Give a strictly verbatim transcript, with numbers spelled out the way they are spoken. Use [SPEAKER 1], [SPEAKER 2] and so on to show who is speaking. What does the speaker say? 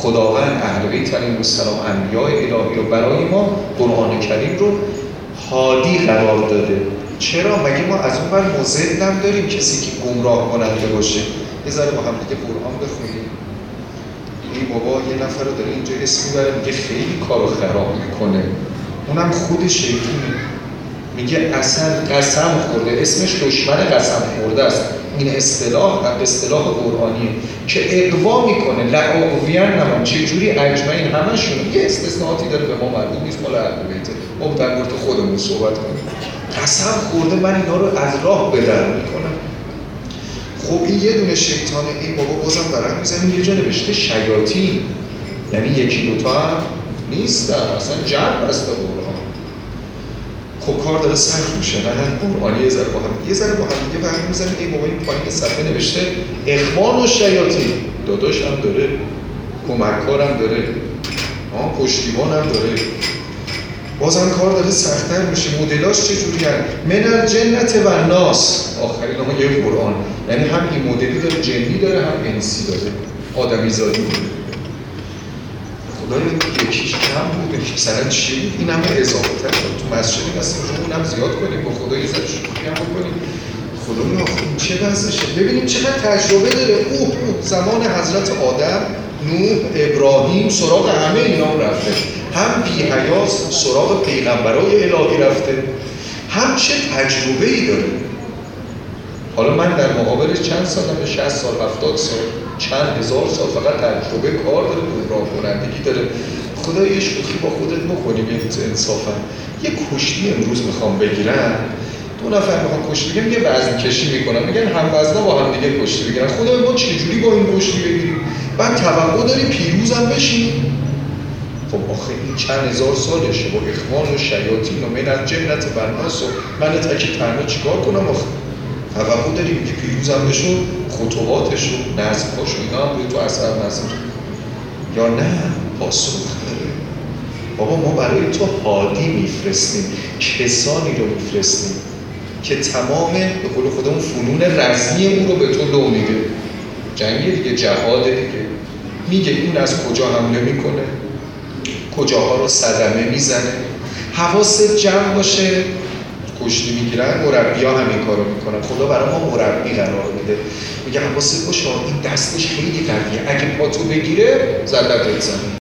[SPEAKER 1] خداوند اهل بیت علیهم السلام انبیاء الهی رو برای ما قرآن کریم رو هادی قرار داده. چرا؟ مگه ما از اون بر مضل هم داریم کسی که گمراه کننده باشه؟ یه ذره با هم دیگه قرآن بخونیم. این بابا یه نفر رو داره اینجا اسم میبره میگه خیلی کارو خراب میکنه، اونم خود شیطونه، میگه اصلا قسم خورده، اسمش دشمن قسم خورده است. این اصطلاح اصطلاح قرآنیه که اقوا میکنه لعاقویان نمان چه جوری اجمعین همشون. یه استثناءاتی داره به ما مربوط نیست، مال اهل بیته، ما در مورد خودمون صحبت کنیم. قسم خورده من اینا رو از راه بدر میکنم. خب این یه دونه شیطانه. این بابا بازم برام میزنیم یه جا نوشته شیاطین، یعنی یکی دوتا هم نیستن، اصلا جمع هست به قرآن. خب کار داره سخت میشه. نه قرآنی یه ذره با هم یه ذره با هم دیگه برمی میزنیم. این بابا این پایین صفحه نوشته اخوان و شیاطین، داداش هم داره، کمککار هم داره، آه پشتیبان هم داره. بازم کار داره سخت‌تر میشه. مدلاش چجوری هست؟ من الجنة و الناس، آخرین ها یه قرآن، یعنی هم این مدلی داره، جنی داره، هم انسی داره، آدمی زادی داره. خدایا یکیش کم بوده که مثلا چی بود؟ این همه اضافه تر تو مسجدی هستیم رو اونم زیاد کنیم، با خدا یه ذره شکری هم بکنیم. خدا رو آخرین چه وضعشه؟ ببینیم چقدر تجربه داره. اوه زمان حضرت آدم، نوح، ابراهیم، سراغ همه اینا رفته. هم بی حیاس سراغ پیغمبرای الهی رفته، هم چه تجربه‌ای داره. حالا من در مقابل چند سالم، شصت سال، هفتاد سال، چند هزار سال فقط تجربه کار داره، گمراه کنندگی داره. خدا یه شوخی با خودت بکنیم انصافا. یه کشتی امروز میخوام بگیرن، دو نفر میخوام کشتی بگیرن، یه وزن کشی میکنن، میگن هم وزنا با هم دیگه کشتی بگیرن. خدا ما چجوری با این کشتی بگیریم؟ بعد توقع داری پیروزم بشیم؟ خب آخه این چند هزار سالشه با اخوان و شیاطین و من الجنة و الناس و من تکی تنها چیکار کنم؟ آخه توقع داریم که پیروزم بشو، خطواتش و نظمهاش و اینا هم روی تو اثر نظم یا نه؟ پاسخ داره. بابا ما برای تو هادی میفرستیم، کسانی رو میفرستیم که تمام به قول خودمون فنون رزمی اون رو به تو لو میده. جنگی دیگه، جهاد دیگه، میگه اون از کجا حمله میکنه، کجاها رو صدمه میزنه، حواست جمع باشه. کشتی میگیرن، مربی ها همین کارو میکنن. خدا برای ما مربی قرار میده، میگه حواست باشه این دستش خیلی قویه، اگه پاتو بگیره زدت زمین.